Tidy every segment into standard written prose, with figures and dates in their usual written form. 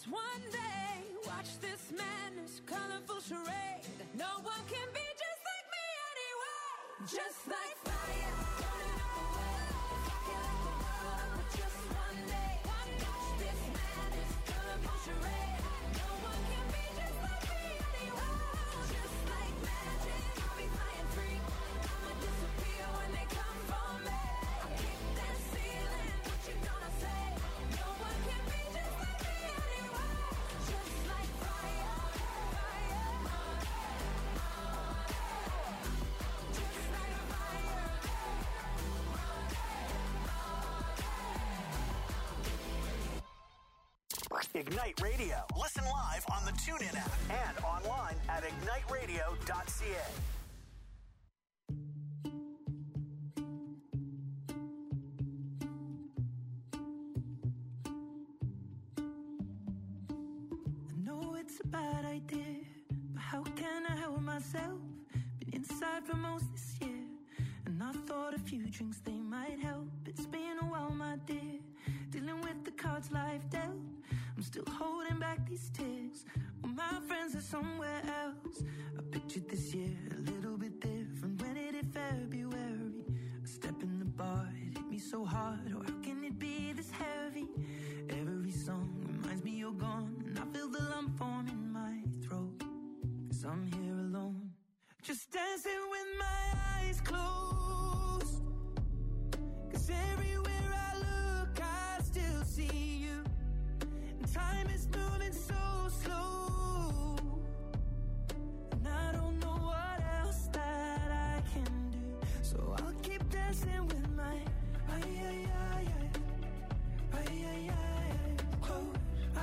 Just one day, watch this madness, colorful charade. No one can be just like me anyway. Just like fire, burning up the world, rocking like the world. But just one day, watch this madness, colorful charade. No one can be just like me anyway. Just like magic, I'll be flying free. I'ma disappear when they come for me. I kick that ceiling, what you gonna say? No one can be just like me anyway. Just like fire, fire. Just like fire. Ignite Radio. Listen live on the TuneIn app and online at igniteradio.ca. I know it's a bad idea, but how can I help myself? Been inside for most this year, and I thought a few drinks they might help. It's been a while, my dear, dealing with the cards life dealt. I'm still holding back these tears. Well, my friends are somewhere else. I pictured this year a little bit different. When it hit February, a step in the bar, it hit me so hard. Oh, how can it be this heavy? Every song reminds me you're gone, and I feel the lump form in my throat. 'Cause I'm here alone, just dancing with my eyes closed. 'Cause everywhere I look, I still see you. Time is moving so slow, and I don't know what else that I can do. So I'll keep dancing with my close.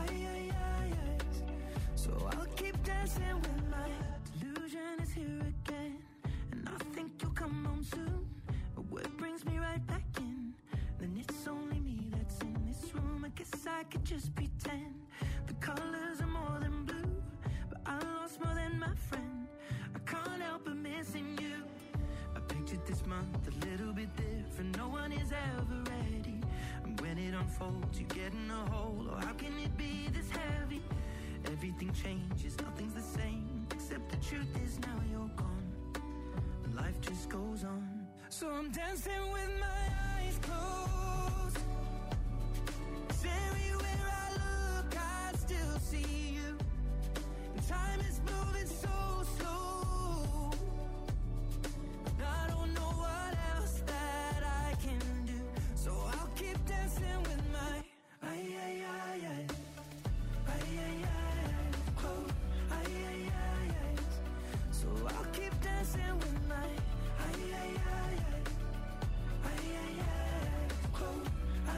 So I'll keep dancing with my delusion is here again, and I think you'll come home soon. But what brings me right back in? Then it's only me that's in this room. I guess I could just pretend the colors are more than blue, but I lost more than my friend. I can't help but missing you. I pictured this month a little bit different. No one is ever ready, and when it unfolds, you get in a hole. Oh, how can it be this heavy? Everything changes, nothing's the same, except the truth is now you're gone, and life just goes on. So I'm dancing with my eyes closed. 'Cause everywhere I look, I still see you. And time is moving so slow, and I don't know what else that I can do. So I'll keep dancing with my close. So I'll keep dancing with my close.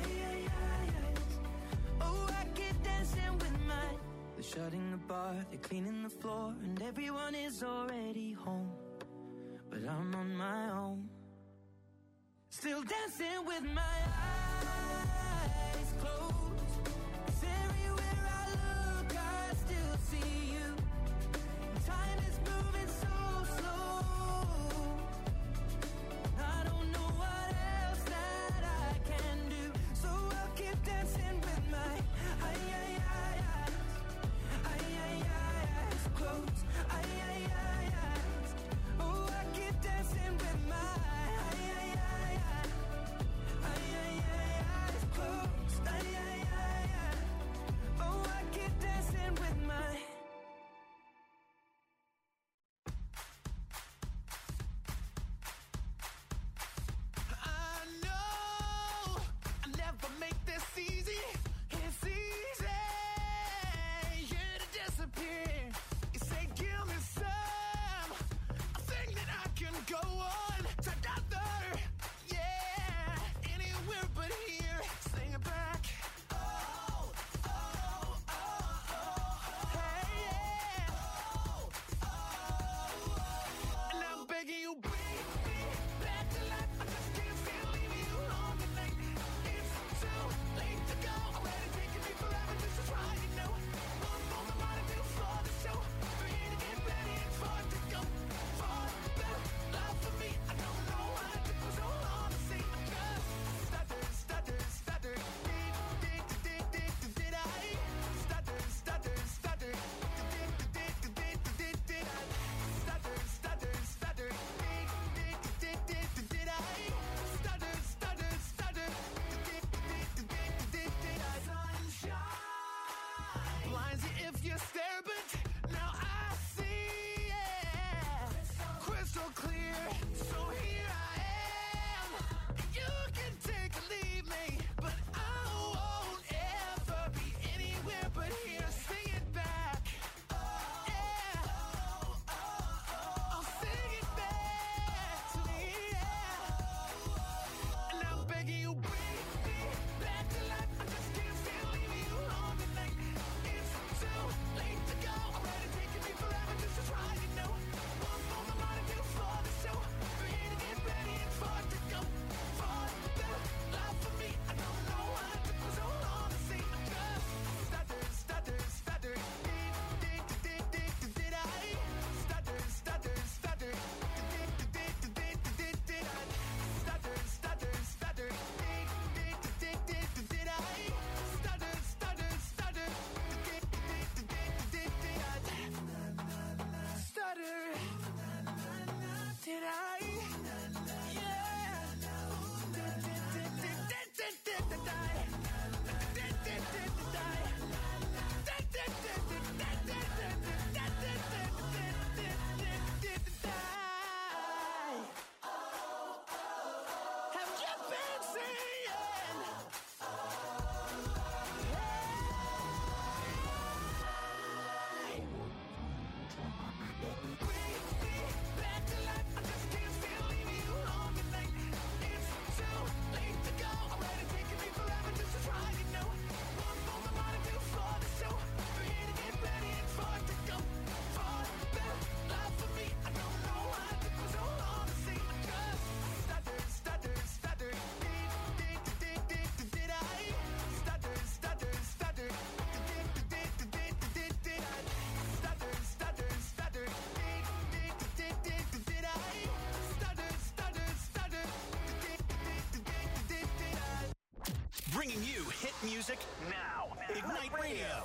Oh, I keep dancing with my. They're shutting the bar, they're cleaning the floor, and everyone is already home, but I'm on my own, still dancing with my eyes closed. 'Cause everywhere I look, I still see you. Time is moving so slow, I don't know what else that I can do. So I'll keep dancing with my eyes closed. Oh, I keep dancing with my eyes closed. Oh, I keep dancing with my. I know I never make this easy. It's easy, yeah, to disappear. You say, give me some, I think that I can go on together, yeah, anywhere but here. Sing it back. Oh, oh, oh, oh, hey, yeah. Oh, oh, and I'm begging you, bring me back to life. I just can't stand leaving you alone tonight. It's too late to go. Already taking me forever. This is why you know. One more I to do for the show. Ready to get ready for it to go. For the love for me, Music now. Ignite Radio.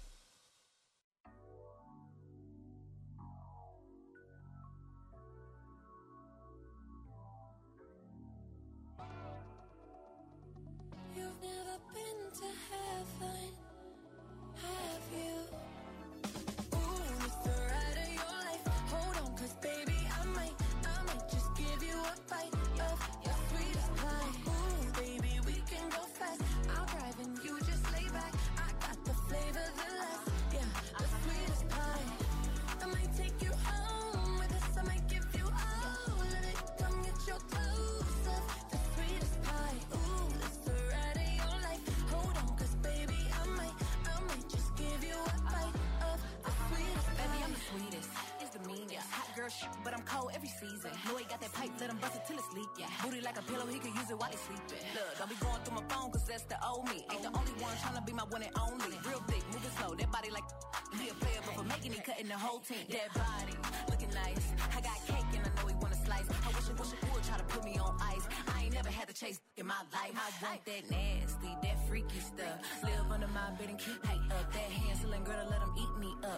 You've never been to heaven, have you? Ooh, it's the ride of your life. Hold on, 'cause baby, I might just give you a bite of your sweetest pie. Ooh, baby, we can go fast. I'll drive and you just lay back. I got the flavor, the last, yeah, the sweetest pie. I might take you home with us. I might give you all of it. Come get your dose of the sweetest pie. Ooh, it's the ride of your life. Hold on, 'cause baby, I might just give you a bite of the sweetest pie. Baby, I'm the sweetest. It's the meanest. Hot girl shit, but I'm cold every season. Know he got that pipe, let him bust it till it's leak. Yeah. Booty like a pillow, he can use it while he's sleeping. Look, don't be going through my phone, 'cause that's the old me. Ain't the only one tryna be my one and only. Real thick, moving slow, that body like he a player, but for making it, cutting the whole team. That body, looking nice. I got cake and I know he wanna slice. I wish it would try to put me on ice. I ain't never had to chase in my life. I want that nasty, that freaky stuff. Live under my bed and keep me up. That Hansel and Gretel, let him eat me up.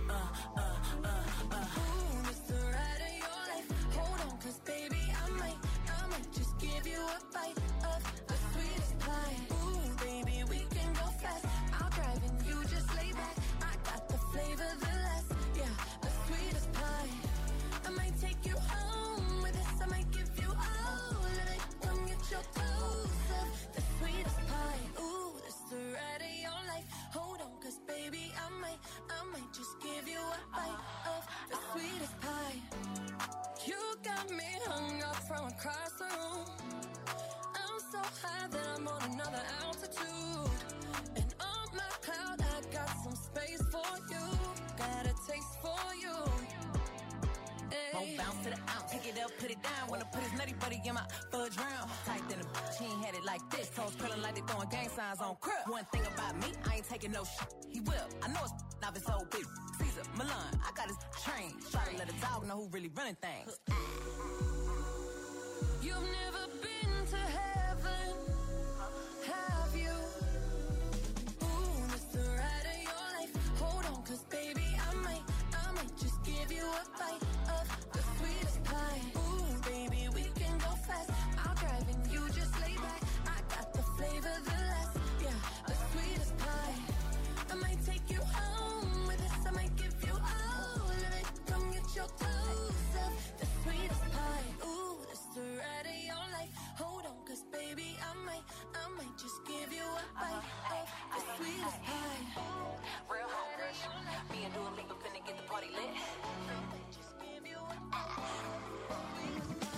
Ooh, it's the ride of your life. Hold on, 'cause baby, I might just give you a bite of the sweetest pie. Ooh, baby, we can go fast. I'll drive and you just lay back. I got the flavor, the last, yeah, the sweetest pie. I might take you home with us. I might give you all of it. Come get your dose of the sweetest pie. Ooh, it's the ride of your life. Hold on, 'cause baby, I might just give you a bite of the sweetest pie. You got me hung up from across the room. I'm so high that I'm on another altitude. And on my cloud, I got some space for you. Got a taste for you. Won't bounce to the ounce, pick it up, put it down. Wanna put his nutty buddy in my fudge round. Tight than a bitch, he ain't had it like this. Toes curling like they throwing gang signs on crib. One thing about me, I ain't taking no shit. He will, I know it's now it's so big. Caesar, Milan, I got his train. Try to let a dog know who really running things. You've never been to heaven, have you? Ooh, it's the ride of your life. Hold on, 'cause baby, I might just give you a bite of the sweetest pie. Ooh, baby, we can go fast. I'll drive and you just lay back. I got the flavor, the last, yeah, the sweetest pie. I might take you home with us. I might give you all of it. Come get your dose of the sweetest pie. Ooh, it's the ride of your life. Hold on, 'cause baby, I might just give you a bite of the sweetest pie. Real hot girl, me and Dua Lipa finna get the party lit. Just give you a bite of the sweetest pie.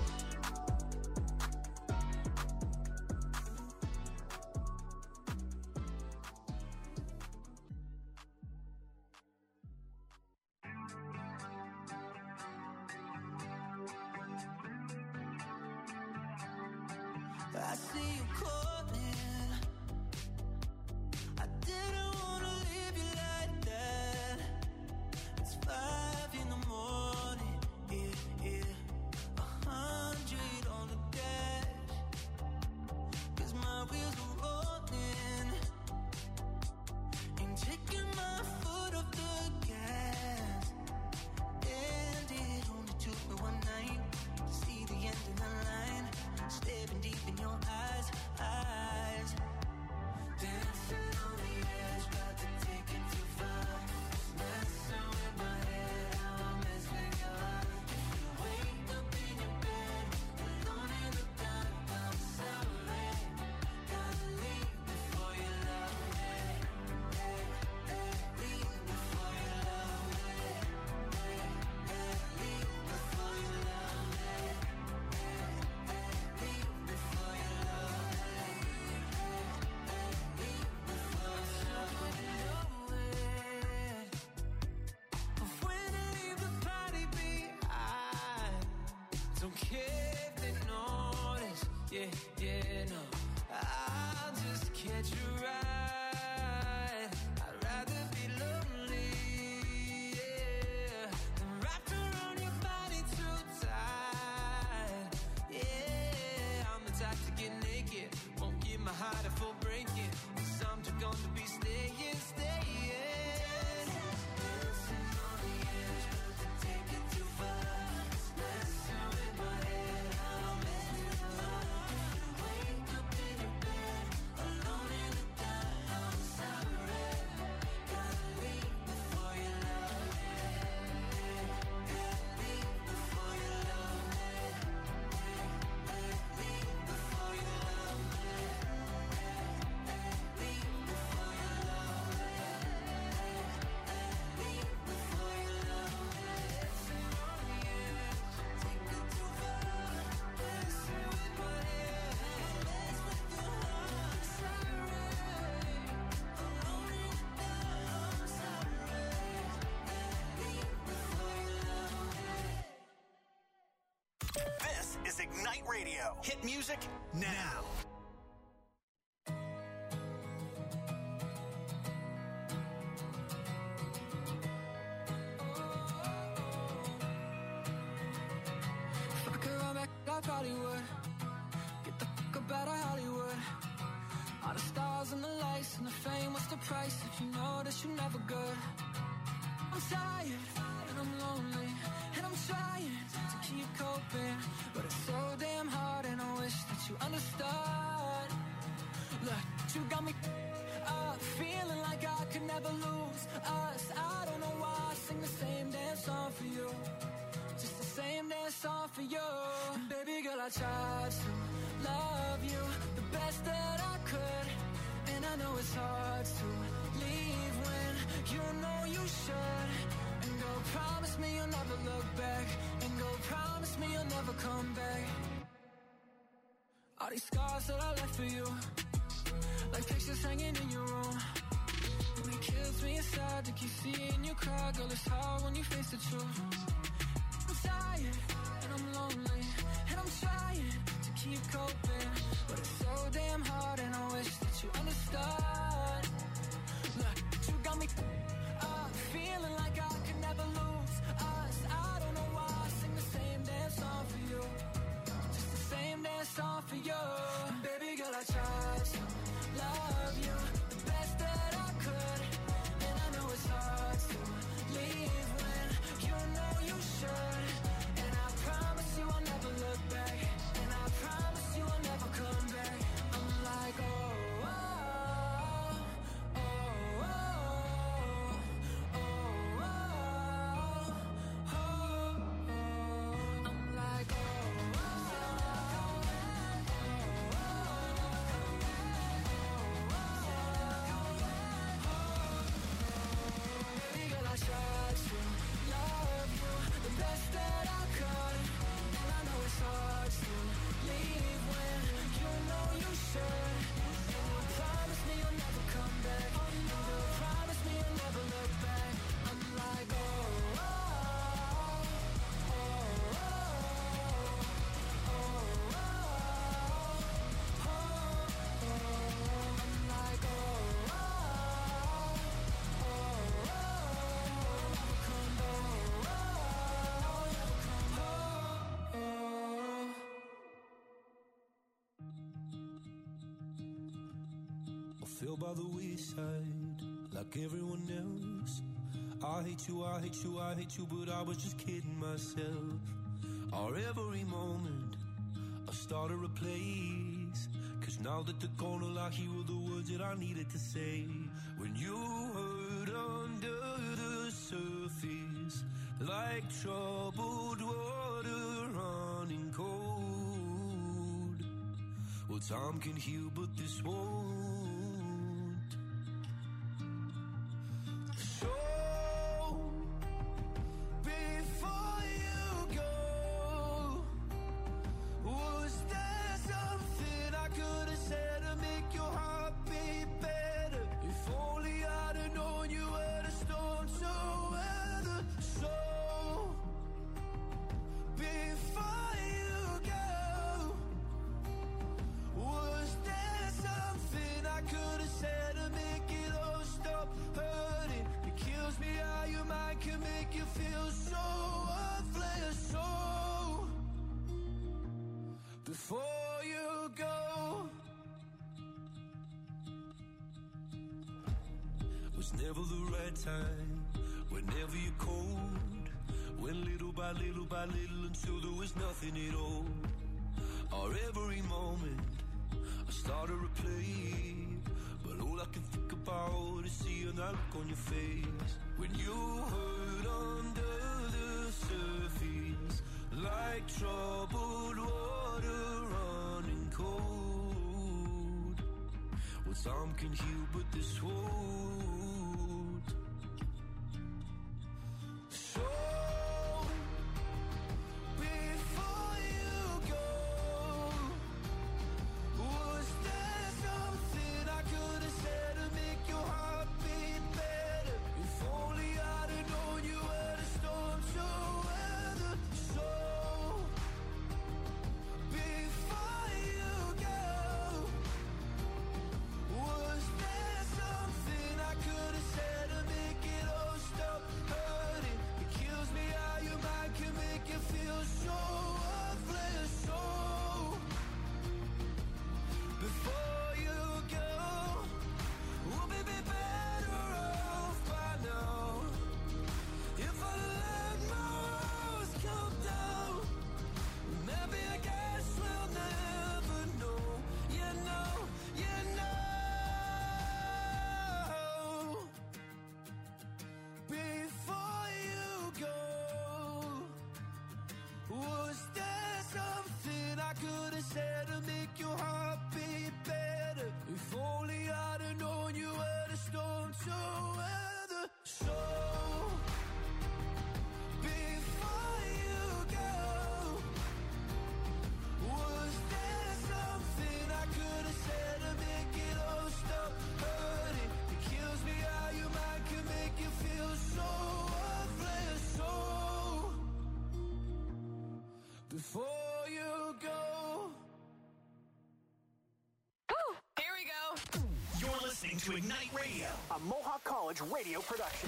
I see you calling. I didn't wanna leave you like that. It's 5 in the morning, yeah. 100 on the dash. 'Cause my wheels are rolling. Ain't taking my foot off the gas. And it only took me one night to see the end of the line. Staring deep in your eyes. Dancing on the edge, got to take it too far. Messing with my head, how I'm messing your heart. If you wake up in your bed, alone in the dark, I'm sorry. Gotta leave before you love me. Leave before you love me. Leave before you love me. Leave before you love me. Leave before you love me. Of when I leave the party behind. Don't care if they notice. Yeah, no. I'll just catch a ride. I'd rather be lonely, yeah, than wrapped around your body too tight. Yeah, I'm the type to get naked. Won't give my heart a full breaking. is Ignite Radio. Hit music now. If I could run back, I probably would. Get the fuck up out of Hollywood. All the stars and the lights and the fame, what's the price if you know that you're never good? I'm tired and I'm lonely and I'm trying to keep coping, but it's so damn hard and I wish that you understood. Look, you got me up, feeling like I could never lose us. I don't know why I sing the same damn song for you, just the same damn song for you. And baby girl, I tried to love you the best that I could, and I know it's hard to leave when you know you should. And go promise me you'll never look back, and go promise me you'll never come back. All these scars that I left for you, like pictures hanging in your room, and it kills me inside to keep seeing you cry. Girl, it's hard when you face the truth. I'm tired and I'm lonely and I'm trying to keep coping, but it's so damn hard and I wish that you understood. Look, you got me up, feeling like I could never lose us. I don't know why I sing the same damn song for you, just the same damn song for you. And baby girl, I tried to love you the best that I could, and I know it's hard to leave when you know you should. And I promise you I'll never look back, and I promise you I'll never come back. I'm like, oh, oh, oh, oh, oh, oh, oh, oh. I'm like, oh, baby girl, I tried to love you the best that I could, and I know it's hard to leave when you know you should. And you promise me you'll never come back, and you promise me you'll never look back. I'm like, oh, oh, oh, oh, oh, oh, oh, oh. I'm like, oh, oh, oh, oh, never come back, oh, never come back, oh. I fell by the wayside like everyone else. I hate you, I hate you, I hate you, but I was just kidding myself. Our every moment I started a place, 'cause now that they're gone, all I hear were the words that I needed to say. When you hurt under the surface, like troubled water running cold. Well, time can heal, but this won't. So, before you go, was there something I could have said to make your heart beat better? If only I'd have known you were the storm to weather. So, before you go, was there something I could have said to make it all stop hurting? It kills me how your mind can make you feel so worthless. So, before you go, was never the right time, whenever you're cold. Went little by little by little until there was nothing at all. Our every moment I started to play, but all I can think about is seeing that look on your face. When you hurt under the surface, like troubled water running cold. Well, some can heal, but this won't. So, before you go, was there something I could have said to make your heart beat better? If only I'd have known you were the storm to weather. So, Was there something I could have said to make your heart beat better? If only I'd have known you were the storm to weather. So before you go, was there something I could have said to make it all stop hurting? It kills me how your mind can make you feel so worthless. So before you go. Here we go. You're listening to Ignite Radio, a Mohawk College radio production.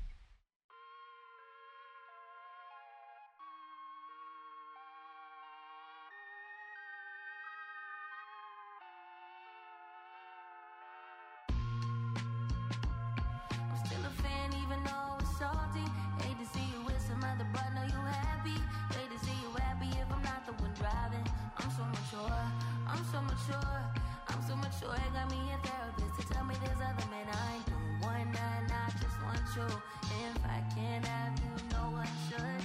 I'm still a fan even though it's salty. Hate to see you with some other, but know you happy. Hate to see you happy if I'm not the one driving. I'm so mature, I'm so mature, I'm so mature. It got me a therapist to tell me there's other men I ain't doing one night, I just want you. If I can't have you, no one should.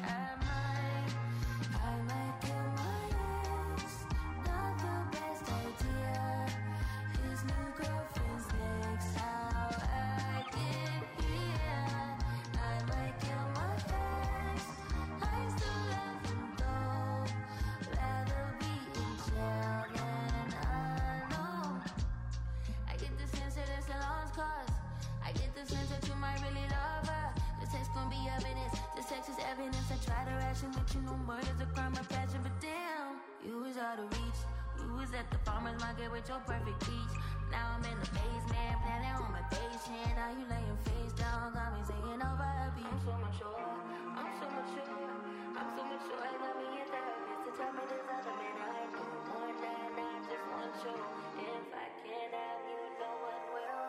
I might kill my ex. Not the best idea. His new girlfriend's next. How I get here. I might kill my ex. I still love him though. Rather be in jail than alone. I get the sense that it's a lost cause. I get the sense that you might really love her. This text gon' be evidence. This text is evidence. I try to ration with you, no murder's a crime of passion, but damn, you was out of reach. You was at the farmer's market with your perfect peach. Now I'm in the basement, planning on my patient. Now you laying face down, got me singing over a beat. I'm so mature, I'm so mature, I'm so mature. I got me a therapist to tell me there's other men I ain't doing more than I just want you. If I can't have you, no one will.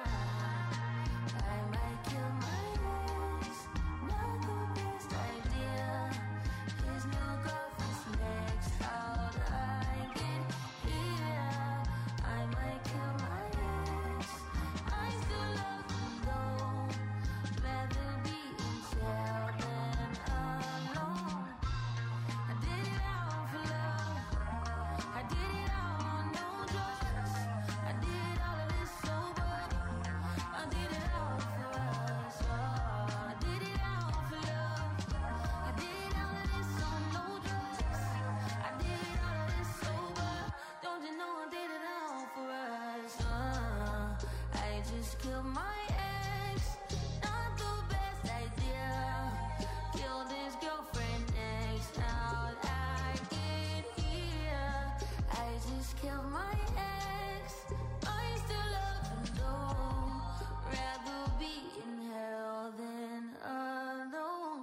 I might kill my ex, not the best idea. His new girlfriend's next. How'd I get here? I might kill my ex. I still love him though. Rather be in jail than alone. I did it all for love. I did it all on no drugs. I did all of this sober. I did it all for us. I did it all for love. I did all of this on no drugs. I did all of this sober. Don't you know I did it all for us? I just killed my ex. Not the best idea. Killed his girlfriend next. How'd I get here? I just killed my ex. I still love him though. Rather be in hell than alone.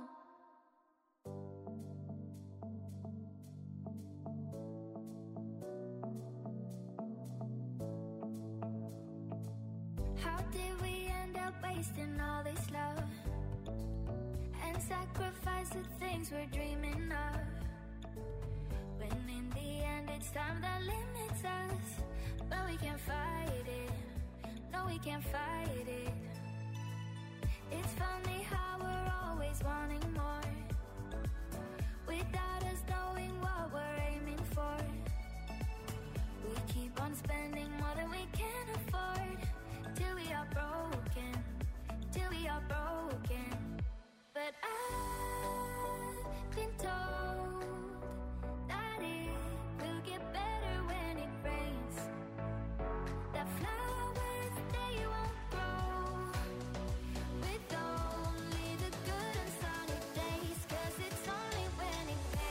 How did we end up wasting all this love and sacrifice the things we're dreaming of? When in the end it's time that limits us, but we can't fight it. No, we can't fight it. It's funny how we're always wanting more without us knowing what we're aiming for. We keep on spending more than we can afford till we are broken, till we are broken. But I've been told that it will get better when it rains. That flowers, they won't grow with only the good and sunny days. 'Cause it's only when it rains.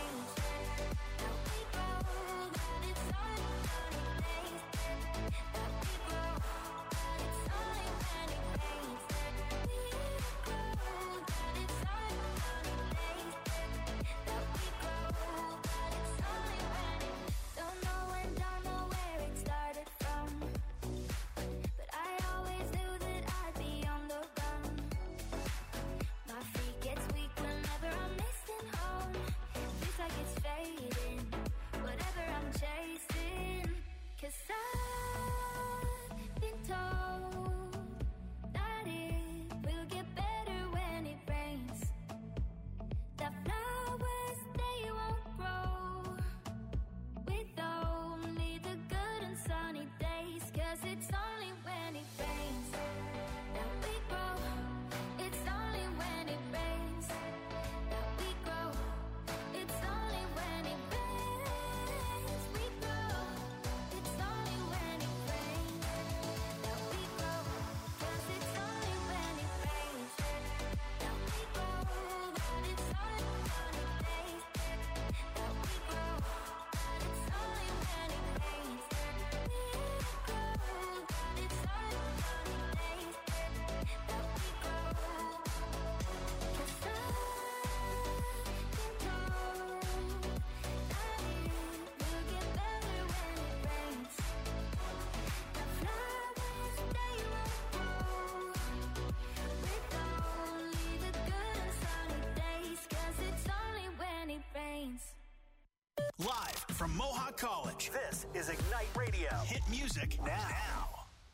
Live from Mohawk College, this is Ignite Radio. Hit music now.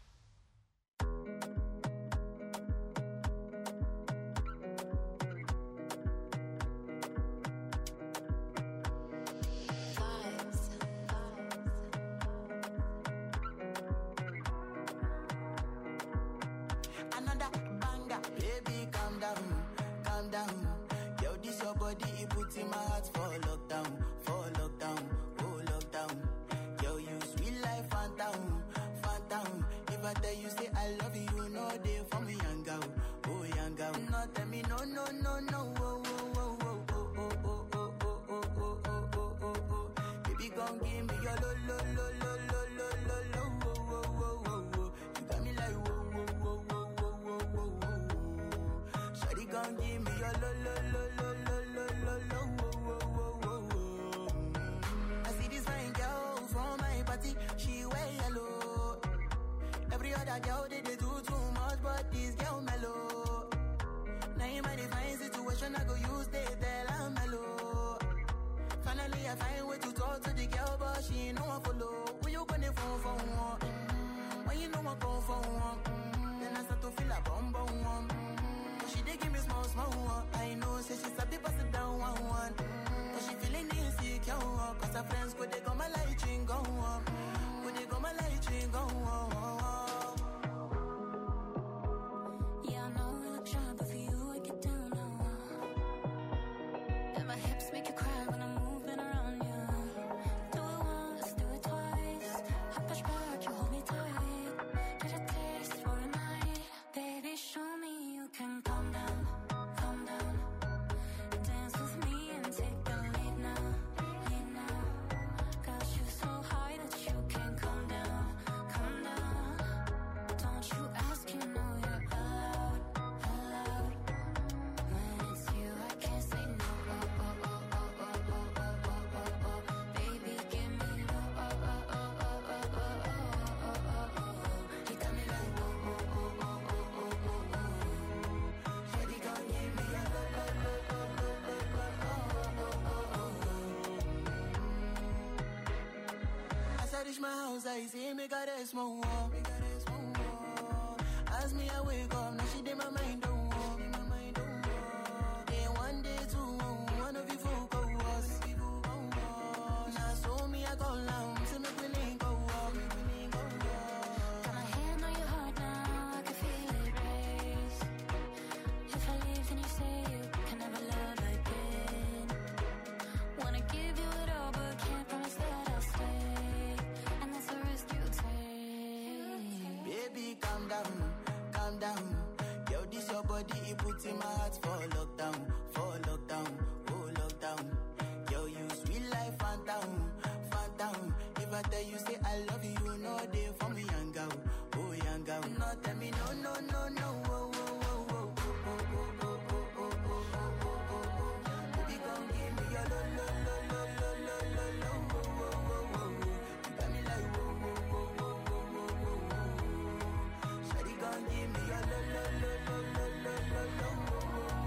Another banger, baby, calm down, calm down. Yo, this your body, it puts in my heart for lockdown, oh lockdown. Yo, you sweet life, phantom, phantom. If I tell you say I love you, you know they for me, young girl, oh young girl. No, tell me no, no, no, no, oh, oh, oh, oh, oh, oh, oh, oh, oh, oh, oh, oh, oh, oh. Baby, gon' give me your lo, lo, lo, lo, lo, lo, lo, lo, oh, oh, oh, oh, oh. You got me like whoa, whoa, whoa, whoa, whoa, whoa, whoa, whoa. Shawty gon' give me your lo, lo, lo, lo, lo, lo, lo, lo, oh, oh, oh, oh, oh. I see this fine girl from my party, she wear yellow. Every other girl they do too much, but this girl mellow. Now in my divine situation, I go use they tell I'm mellow. Finally, I find way to talk to the girl, but she ain't no one follow. Who you gonna phone for one? When you know I come for one, then I start to feel a bum bum one. But she dey give me small small one. I know, say she's a bit pass it down one one. But she feeling insecure, cause her friends could they come my light ring go on. Could they come my light ring go on. Yeah, I know we look shy, but for you I get down low. And my hips make you cry when I'm moving around you. Do it once, do it twice. I push back, you hold me tight. Get a taste for a night. Baby, show me you can calm down, calm down. Dance with me and take the lead now, lead now. Got you so high that you can't calm down, calm down. Don't you ask, you know you're allowed, allowed. When it's you, I can't say no. Oh, oh, oh, oh, oh, oh, oh, oh, oh, oh. Baby, give me low. Oh, oh, oh, oh, oh, oh, oh, oh, oh, oh. You got me like whoa, whoa, whoa, whoa, whoa, whoa, whoa, whoa. Shawty gon' give me a lo, lo, lo, lo, lo, lo, lo, oh, oh, oh, oh. As I reach my house, I see me got a small wall. As me, I wake up, now she did my mind don't walk. Day one, day two, one of you folk go us. Now so me, I go down, so me we link go up. Got my hand on your heart now, I can feel it race. If I leave, then you say you can never love again. Wanna give you it all, but can't promise that I'll stay. And that's the risk you take. Baby, calm down, calm down. Yo, this your body, it puts in my heart for lockdown, oh lockdown. Yo, you sweet life, phantom, phantom. If I tell you say I love you, you know they for me, young girl, oh young girl. No, tell me no, no, no, no, oh, oh, oh, oh, oh, oh, oh, oh, oh, oh, oh, oh, oh. Baby, gon' give me your lo, lo, lo, lo, lo, lo, lo, lo, oh, oh, oh, oh. You got me like whoa, whoa, whoa, whoa, whoa, whoa, whoa. Shawty gon' give me your lo, lo, lo, lo, lo, lo, lo, lo, oh, oh, oh, oh.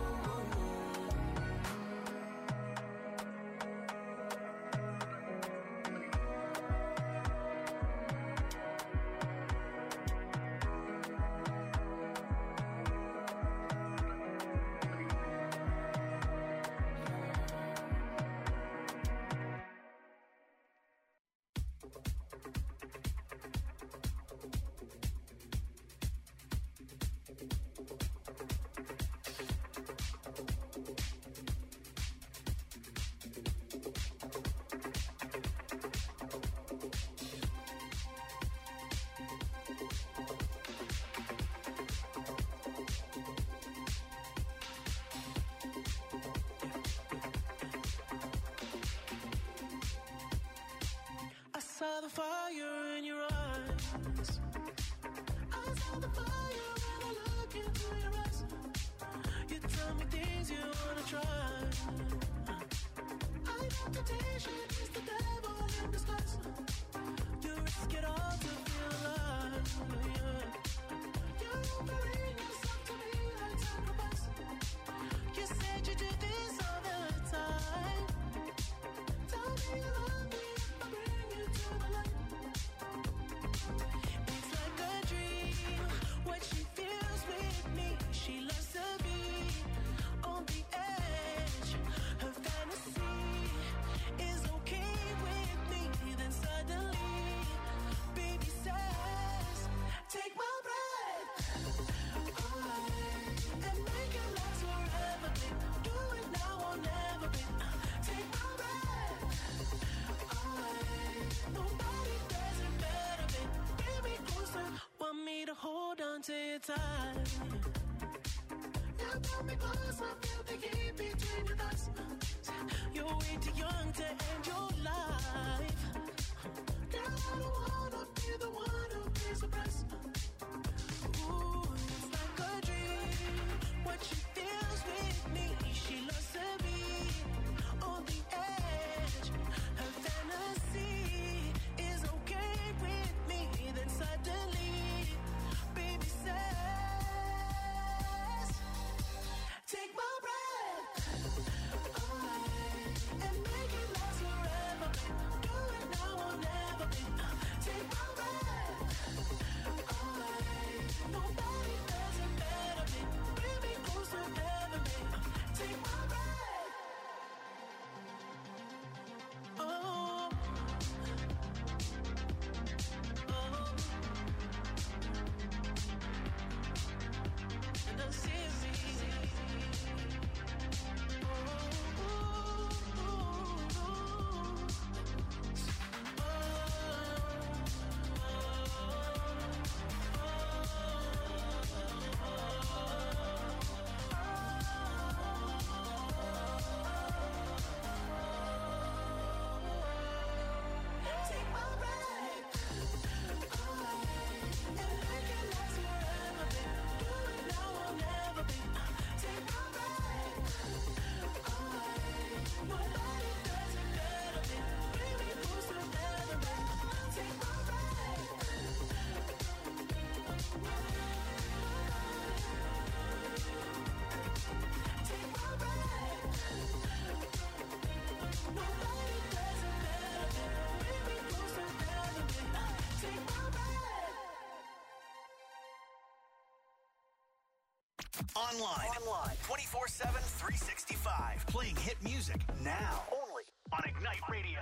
saw the fire in your eyes. I saw the fire when I look into your eyes. You tell me things you wanna try. I know temptation is the devil in disguise. You risk it all to feel alive. Yeah. You're offering yourself to me like sacrifice. You said you do this all the time. Tell me you love time. You pull me close, I feel the heat between us. You're way too young to end your life. Girl, I don't wanna be the one who pays the price. Ooh, it's like a dream. What she feels with me, she loves to be on the edge. Her fantasy is okay with me. Then suddenly, baby says, take my breath away and make it last forever. Do it now or never. Take my breath away. Nobody does it better. Bring me closer ever. Take my breath. Oh. And I see take my breath away and make it last forever. Do it now or never. Take my breath away. Nobody does it better. Bring me closer ever. Take my breath. Take my breath. Nobody does it better. Bring me closer ever. Take my breath. Online 24/7, 365. Playing hit music now. Only on Ignite Radio.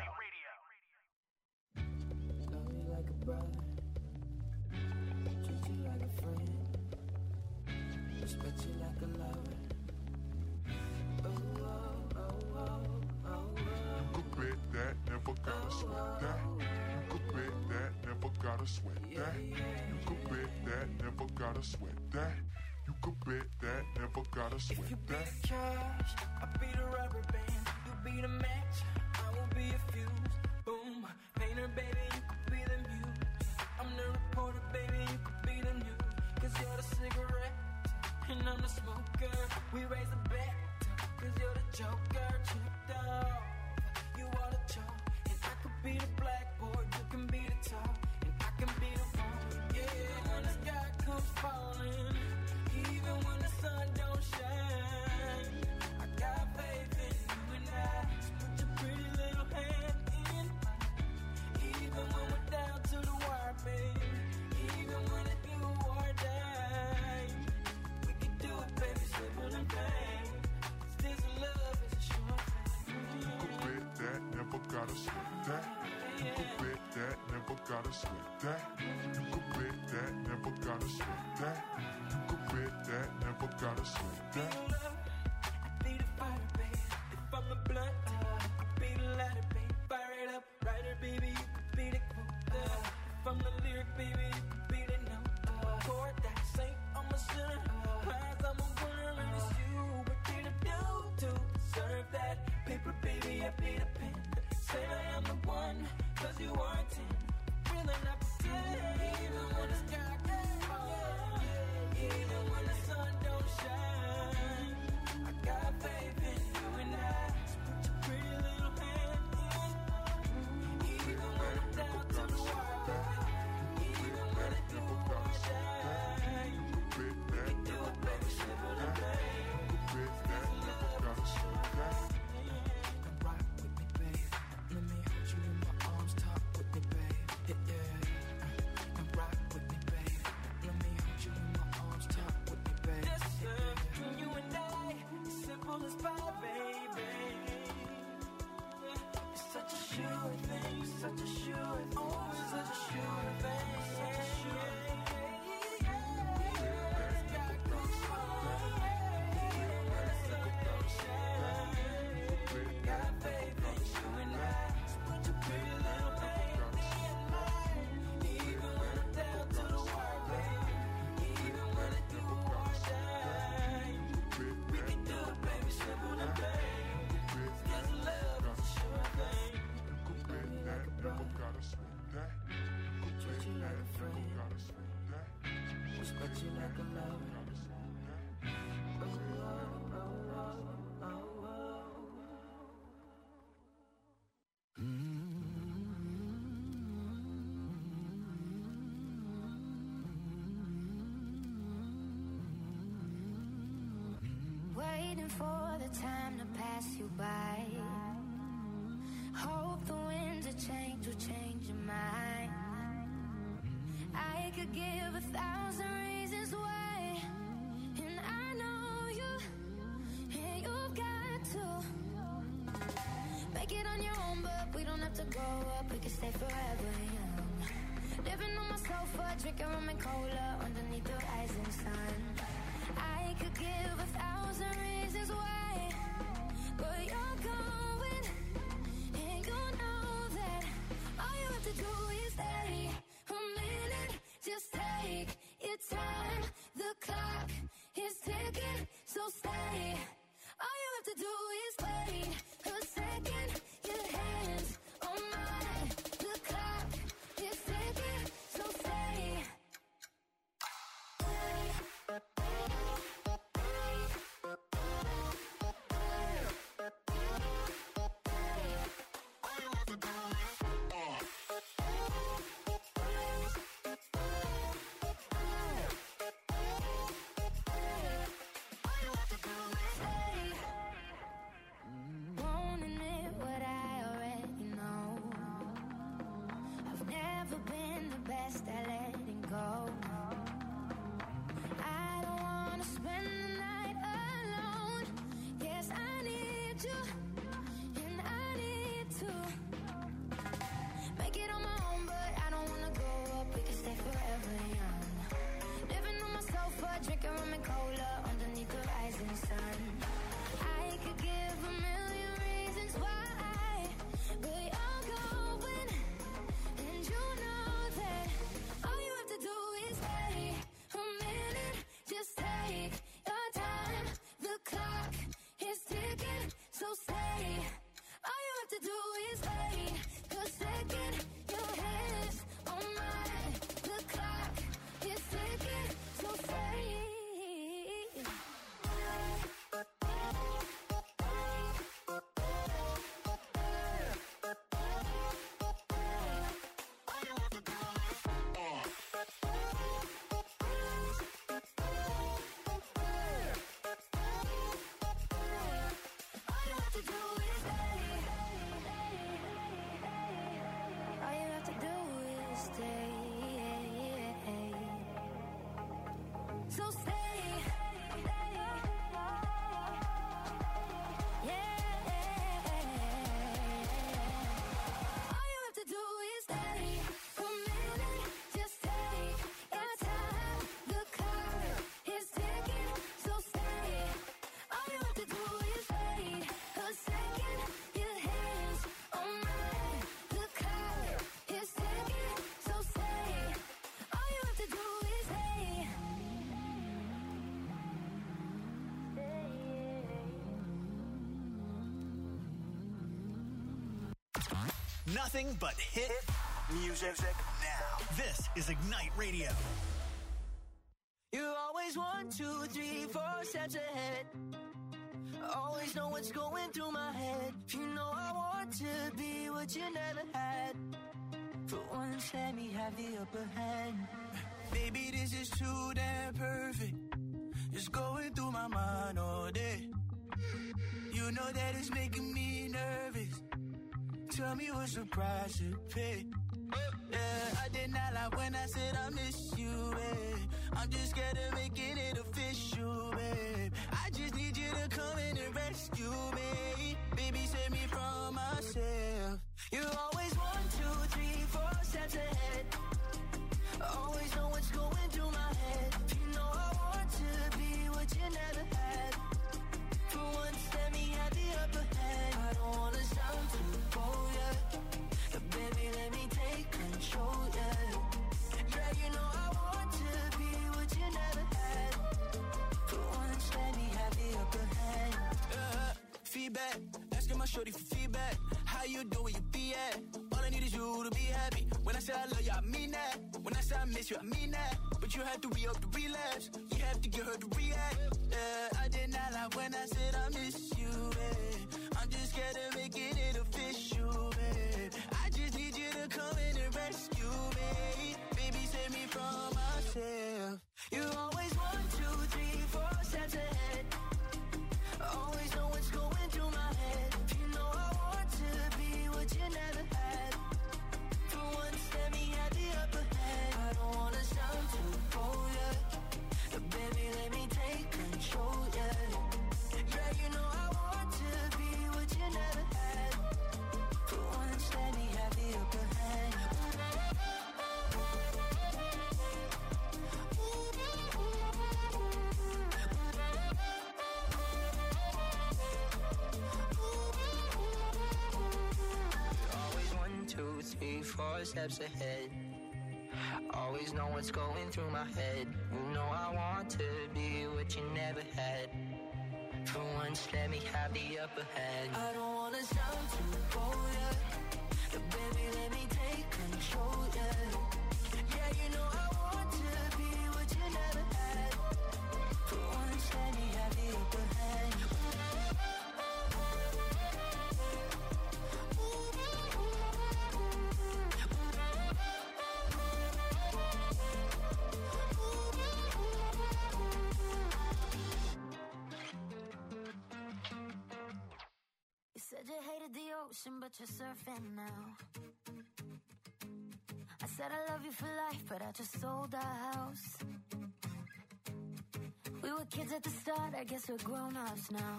Love you like a brother, treat you like a friend, respect you like a lover. Oh, oh, oh, oh, oh, You could bet that, never gotta sweat that. You could bet that, never gotta sweat that. You could bet that, never gotta sweat that. You could bet that, never gotta If sweat you be that. the cash, I'll be the rubber band. You be the match, I will be a fuse. Boom, painter, baby, you could be the muse. I'm the reporter, baby, you could be the news. Cause you're the cigarette, and I'm the smoker. We raise the bet, cause you're the joker. Chipped off, you are the chalk. And I could be the blackboard, you can be the top. And I can be the one, yeah, when the sky comes falling. Even when the sun don't shine, I got faith in you and I. So put your pretty little hand in mine. Even when we're down to the wire, baby. Even when it's do or die, we can do it, baby, simple and plain. 'Cause this love is a short thing. You could bet that, never gotta sweat that. You could bet that, never gotta sweat that. You could bet that, never gotta sweat that. You could bet that, never gotta sweat that. I be the fire, babe. If I'm the blunt, I be the lighter, babe. Fire it up, writer, baby, you could be the quote. If I'm the lyric, baby, you could be the note. Chord that saint, I'm a sinner. Prize, I'm a winner, and it's you. What did I do to deserve that? Paper, baby, I be the pen. Say I am the one, 'cause you are 10. Really not pretend. Even when the sky gets falling, even when the sun don't shine, you like a lover. Waiting for the time to pass you by. Hope the winds of change will change your mind. I could give 1,000 reasons why, and I know you, and you've got to make it on your own, but we don't have to grow up, we can stay forever young. Living on my sofa, drinking rum and cola underneath the rising sun. I could give 1,000 reasons why, but you're going, and you know that all you have to do is stay a minute. Just take your time. The clock is ticking, so stay. All you have to do is wait a second. Your hands on mine. The clock is ticking, so stay. Won't admit what I already know. I've never been the best at letting go. I don't wanna spend the night alone. Yes, I need you, and I need to make it on my own, but I don't wanna grow up, we can stay forever young. Living on my sofa, drinking rum and cola underneath the rising sun. I could give 1,000,000 reasons why, but you're going, and you know that all you have to do is stay a minute. Just take your time. The clock is ticking, so stay. All you have to do is wait a second. Your hands on mine. The clock is ticking, so stay. All you have to do is stay. All you have to do is stay. So stay. Yeah. All you have to do is stay a minute. Just take your time. The clock is ticking, so stay. All you have to do is wait a second. Your hands on mine. The clock is ticking, so stay. All you have to do is stay. Nothing but hit music now. This is Ignite Radio. You're always 1, 2, 3, 4 steps ahead. Always know what's going through my head. You know I want to be what you never had. For once, let me have the upper hand. Baby, this is too damn perfect. It's going through my mind all day. You know that it's making me nervous. Tell me what's the price to pay. Yeah, I did not lie when I said I miss you, babe. I'm just scared of making it official, babe. I just need you to come in and rescue me. Baby, save me from myself. You're always 1, 2, 3, 4 steps ahead. Always know what's going through my head. You know I want to be what you never had. For once, let me have the upper hand. I don't wanna sound too bold, yeah. But baby, let me take control, yeah. Yeah, you know I want to be what you never had. For once, let me have the upper hand. Feedback, asking my shorty for feedback. How you do where you be at? All I need is you to be happy. When I say I love you, I mean that. When I say I miss you, I mean that. But but you had to re-up the relapse. You have to get her to react. I did not lie when I said I miss you, babe. I'm just scared of making it official, babe. I just need you to come in and rescue me. Baby, save me from myself. You're always 1, 2, 3, 4 steps ahead. Always know what's going through my head. You know I want to be what you never had. For once, let me have the upper hand. I don't wanna sound too bold, yeah. But baby, let me take control, yeah. Yeah, you know I want to be what you never had. For once, let me have the upper hand. Always 1, 2, 3, 4 steps ahead. Always know what's going through my head. You know I want to be what you never had. For once, let me have the upper hand. I don't wanna sound too bold, yeah. But baby, let me take control, yeah. Yeah, you know I want to be what you never had. For once, let me have the upper hand. You said you hated the ocean, but you're surfing now. I said I love you for life, but I just sold our house. We were kids at the start, I guess we're grown-ups now.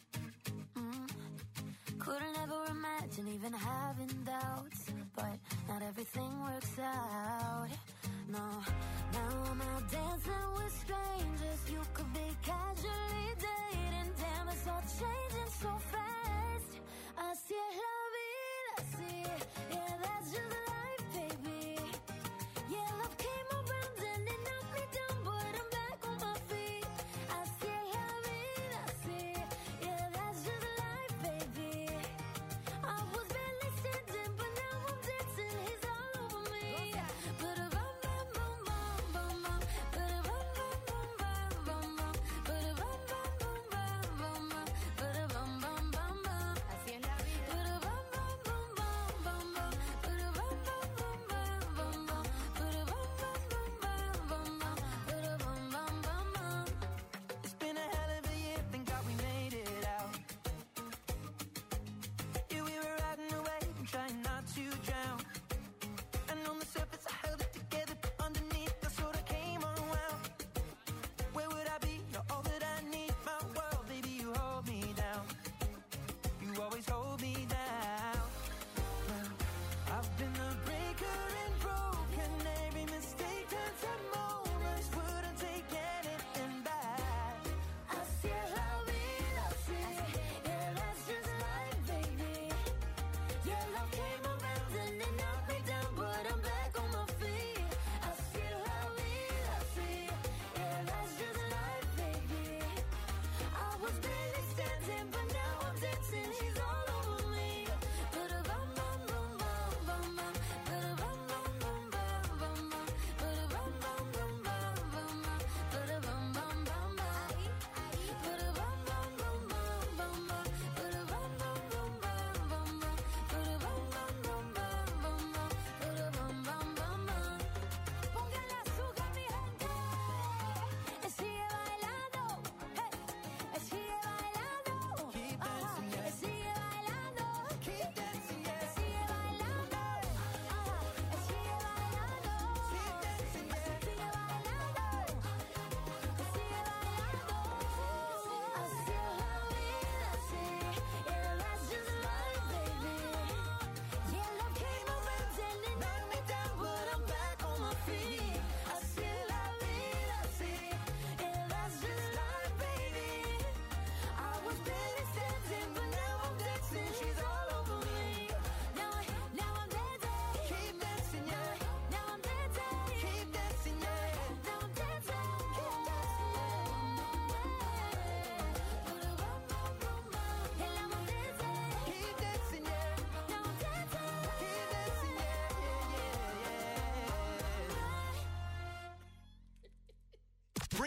Couldn't ever imagine even having doubts, but not everything works out. No, now I'm out dancing with strangers. You could be casually dating. Damn, it's all changing so fast. Así es la vida, así. Yeah, that's just life, baby. Yeah, love came around and it knocked me down, but I'm back on my feet. Así es la vida, así. Yeah, that's just life, baby. I was barely standing, but now I'm dancing. He's all over me. Ba-da-bum, bum, bum, bum, bum, bum. Ba-da-bum, bum, bum, bum, bum, bum. Ba-da-bum, bum, bum, bum, bum, bum. Ba-da-bum, bum, bum, bum. Así es la vida. Ba-da-bum, bum, bum, bum,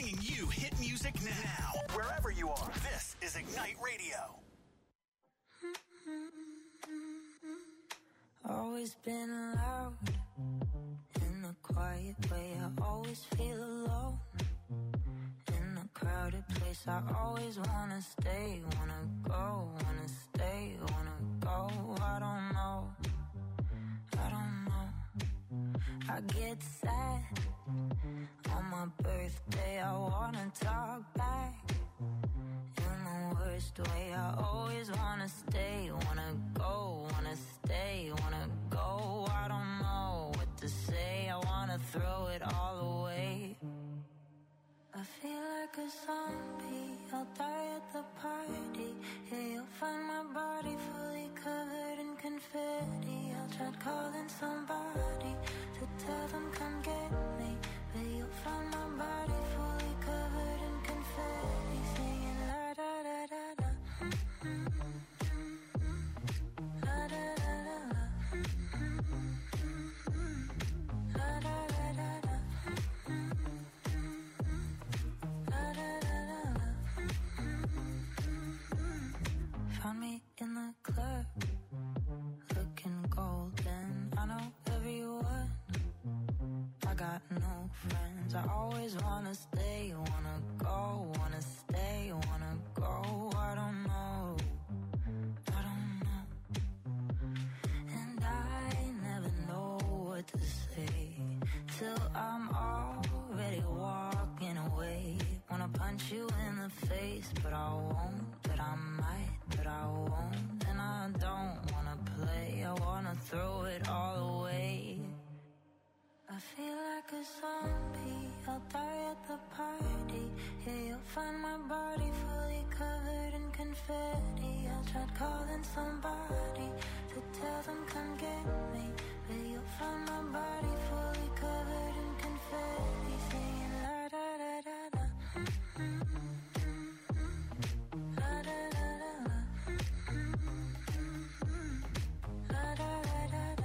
bringing you hit music now. Wherever you are, this is Ignite Radio. Always been loud in a quiet way. I always feel alone in a crowded place. I always wanna stay, wanna go, wanna stay, wanna go. I don't know. I get sad on my birthday. I wanna talk back in the worst way. I always wanna stay, wanna go, wanna stay, wanna go. I don't know what to say. I wanna throw it all away. I feel like a zombie. I'll die at the party. Yeah, you'll find my body fully covered in confetti. I'll try calling somebody to tell them come get me, but you'll find my body fully covered in confetti, singing la da da da da. La da da da da. La da da da da. La da da da da. Found me in the club, looking golden. I know everyone. I got no friends. I always wanna stay, wanna go, wanna stay, wanna go. I don't know. And I never know what to say till I'm already walking away. Wanna punch you in the face, but I won't, but I might, but I won't. And I don't wanna play, I wanna throw it all away. I feel like a zombie, I'll die at the party. Yeah, you'll find my body fully covered in confetti. I'll try calling somebody to tell them come get me, but you'll find my body fully covered in confetti, singing la da da da da. La da da da da. La da da da da.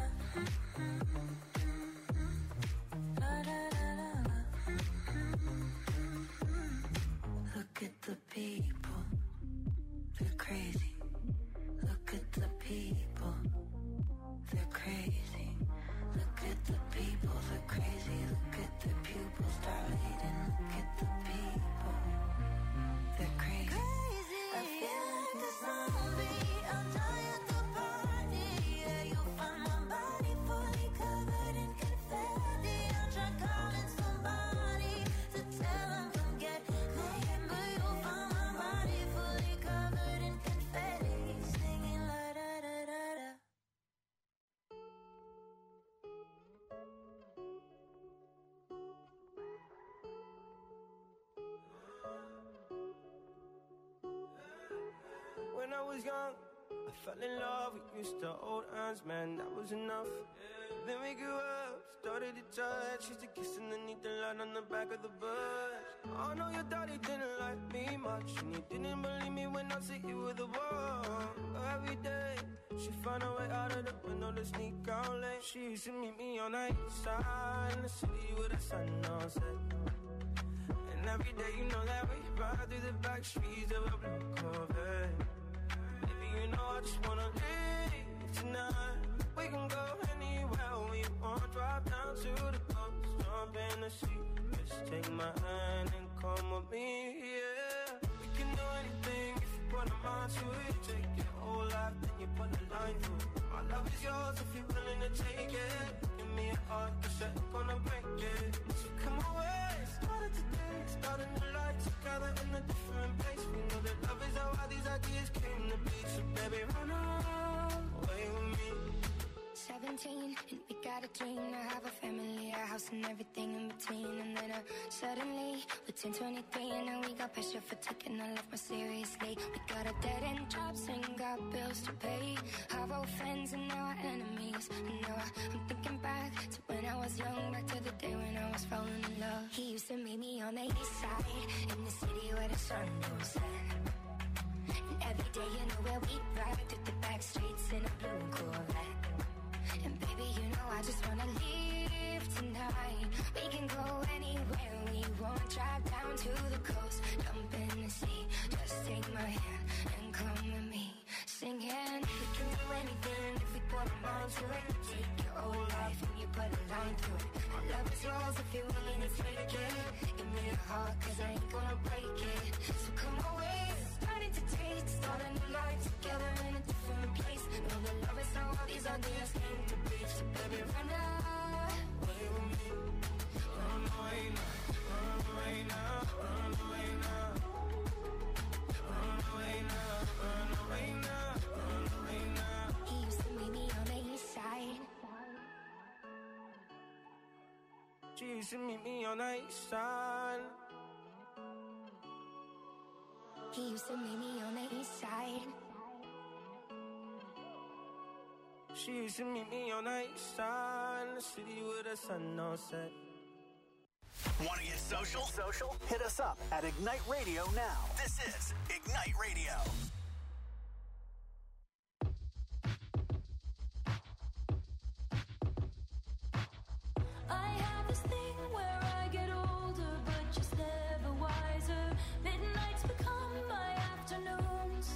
Look at the people, they're crazy. Look at the people, they're crazy. Look at the people, they're crazy. Look at the pupils dilating. Look at the people, they're crazy. I feel like a zombie, I'll die at the party. Yeah, you'll find my body fully covered in confetti. I'll try calling somebody to tell them come get me, but you'll find my body fully covered in confetti, singing la da da da da. When I was young, I fell in love. We used to hold hands, man, that was enough. Then we grew up, started to touch. Used to kiss underneath the line on the back of the bus. I know your daddy didn't like me much, and he didn't believe me when I said you were the one. But every day, she found a way out of the window to sneak out late. She used to meet me on the east side in the city with the sun on set. And every day, you know that we ride through the back streets of a blue Corvette. Baby, you know I just wanna leave tonight. We can go anywhere we want. Drive down to the coast, jump in the sea. Just take my hand and come with me, yeah. We can do anything if you put a mind to it. Take your whole life, then you put a line through it. My love is yours if you're willing to take it. Give me a heart, 'cause I'm gonna break it. So come away, started today, starting the light together in a different place. We know that love is how these ideas came to be. So baby, run away with me. 17, and we got a dream to have a family, a house and everything in between. And then suddenly, we're 10, 23, and now we got pressure for taking our life more seriously. We got a dead-end jobs and got bills to pay. Our old friends and now our enemies. And now I'm thinking back to when I was young, back to the day when I was falling in love. He used to meet me on the east side, in the city where the sun don't set. And every day, you know where we ride through the back streets in a blue Corvette. And baby, you know I just wanna leave tonight. We can go anywhere we want. Drive down to to it. Take your whole life and you put a line through it. My love is yours if you're willing to take it. Give me a heart, cause I ain't gonna break it. So come away, starting to taste. Start a new life together in a different place. Know that love is how all these ideas came to be. So baby, run away with me. Run away now, run away now, run away now. Run away now, run away now, run away now. He used to meet me on the east side. She used to meet me on the east side. He used to meet me on the east side. She used to meet me on the east side, in the city with the sun all set. Want to get social? Hit us up at Ignite Radio now. This is Ignite Radio. I have this thing where I get older, but just never wiser. Midnights become my afternoons.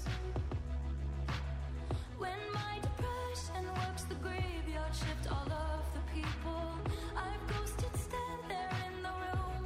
When my depression works the graveyard shift, all of the people I've ghosted stand there in the room.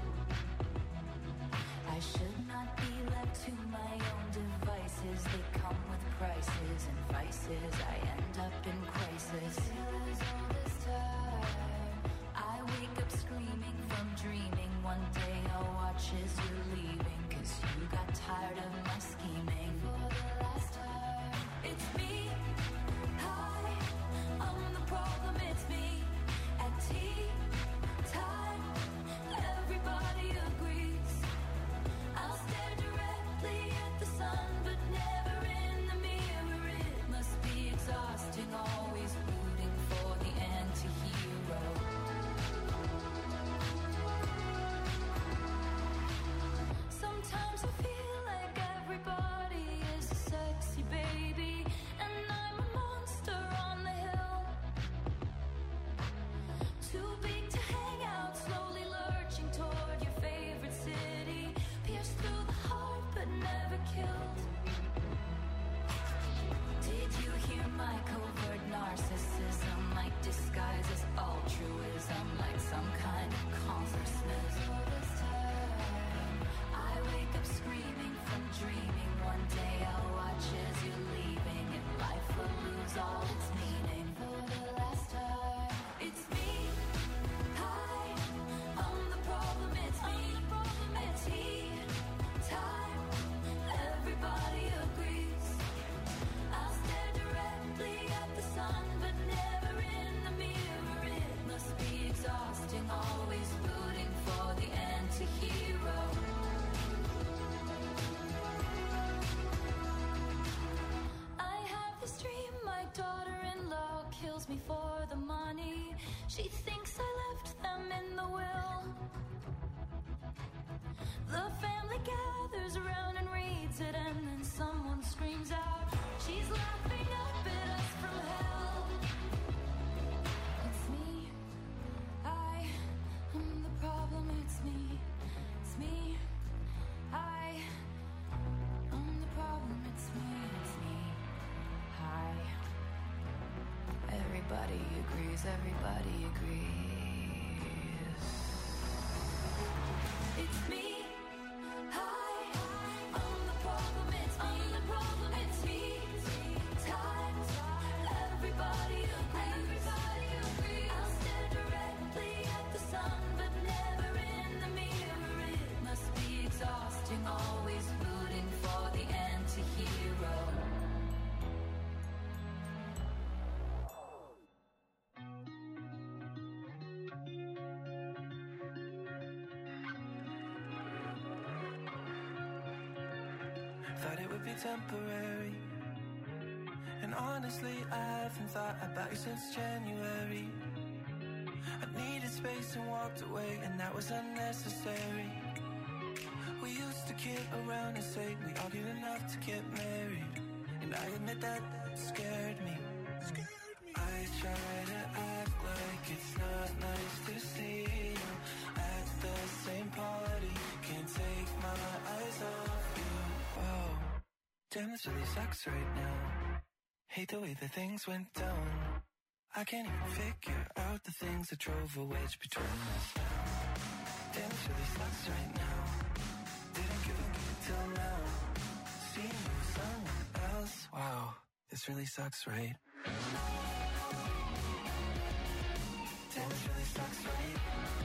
I should not be left to my own devices. They come with prices and vices. I end up in crisis. Feels all this time. I wake up screaming from dreaming. One day I'll watch as you're leaving, cause you got tired of my scheming. For the last time, it's me. Hi, I'm the problem, it's me. At tea time, everybody agrees. I'll stare directly at the sun, but never in the mirror. It must be exhausting, always rooting for the anti-hero. Sometimes I feel like everybody is a sexy baby, and I'm a monster on the hill. Too big to hang out, slowly lurching toward your favorite city. Pierced through the heart, but never killed. Did you hear my covert narcissism? Like disguise as altruism, like some kind of consciousness. All this time, I wake up screaming from dreaming. One day I'll watch as you're leaving, and life will lose all its meaning. For the last time, it's me. Hi, I'm the problem, it's me. At tea time, everybody agrees. I'll stare directly at the sun, but never in the mirror. It must be exhausting, always rooting for the anti-hero. I have this dream, my daughter-in-law kills me for the money. She thinks I left them in the will. The family gathers around and reads it, and then someone screams out, she's laughing up at us from hell. It's me. I am the problem, it's me. It's me. I am the problem, it's me. It's me. Hi. Everybody agrees, everybody agrees. It's me. Hi, I'm the problem, it's me. I'm the problem, it's me. Time, everybody agrees. Everybody agrees. I'll stare directly at the sun, but never in the mirror. It must be exhausting, always rooting for the anti-hero. Thought it would be temporary, and honestly I haven't thought about you since January. I needed space and walked away, and that was unnecessary. We used to kid around and say we argued enough to get married, and I admit that scared me. I try to act like it's not nice to see you at the same party. Can't take my eyes off you. Whoa, damn, this really sucks right now. Hate the way that things went down. I can't even figure out the things that drove a wedge between us now. Damn, it really sucks right now. Didn't give a fuck till now. Seeing you with someone else. Wow, this really sucks, right? Damn, it really sucks, right?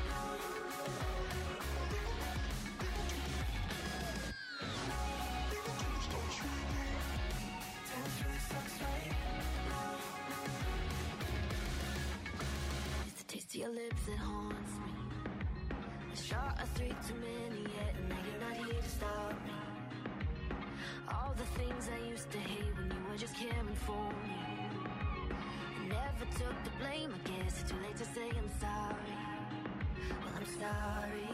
Damn, it really sucks, right? It's the taste of your lips that haunts me. A shot of 3 too many yet, and now you're not here to stop me. All the things I used to hate when you were just caring for me. I never took the blame, I guess it's too late to say I'm sorry. Well, I'm sorry.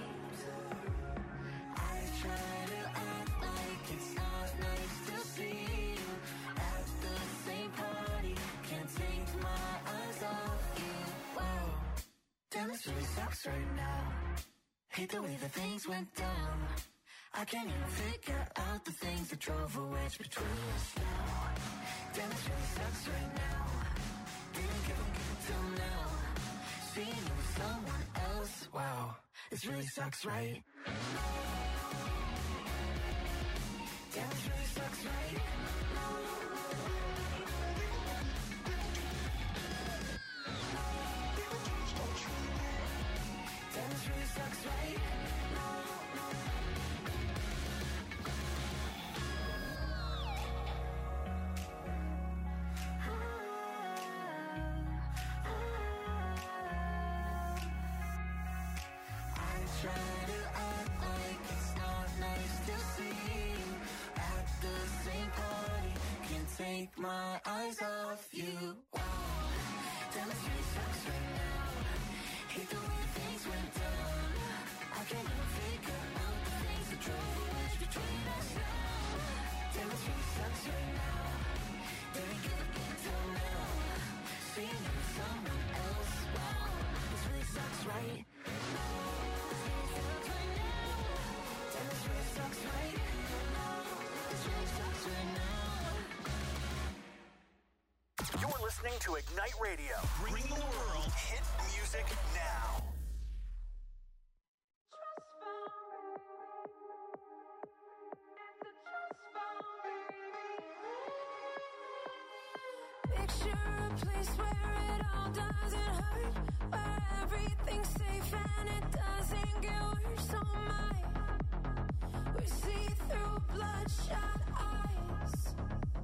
I try to act like it's not nice to see you at the same party. Can't take my eyes off you. Wow, damn, this really sucks right now. Hate the way that things went down. I can't even figure out the things that drove a wedge between us now. Damn, this really sucks right now. Didn't give a fuck till now. Seeing you with someone else. Wow, this really sucks, right? Damn, this really sucks, right? Damn, this really sucks, right? Try to act like it's not nice to see you at the same party. Can't take my eyes off you. Wow, damn, it really sucks right now. Hate the way things went down. I can't even figure out the things that drove a wedge between us now. Damn, it really sucks right now. Didn't give a fuck till now. Seeing you with someone else. Wow, this really sucks, right? You're listening to Ignite Radio, bringing the world hit music now. Picture a place where it all doesn't hurt, where everything's safe and it doesn't get worse. Oh my, we see through bloodshot eyes.